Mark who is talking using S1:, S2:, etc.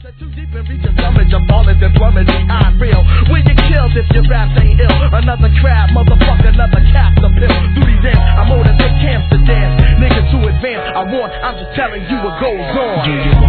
S1: Too deep and reach your stomach, I'm falling and plummeting, I'm real. When you killed if your rap ain't ill. Another crab, motherfucker, another cap to pill. Through these ends, I'm older than camps to dance. Niggas too advanced, I'm just telling you what goes on.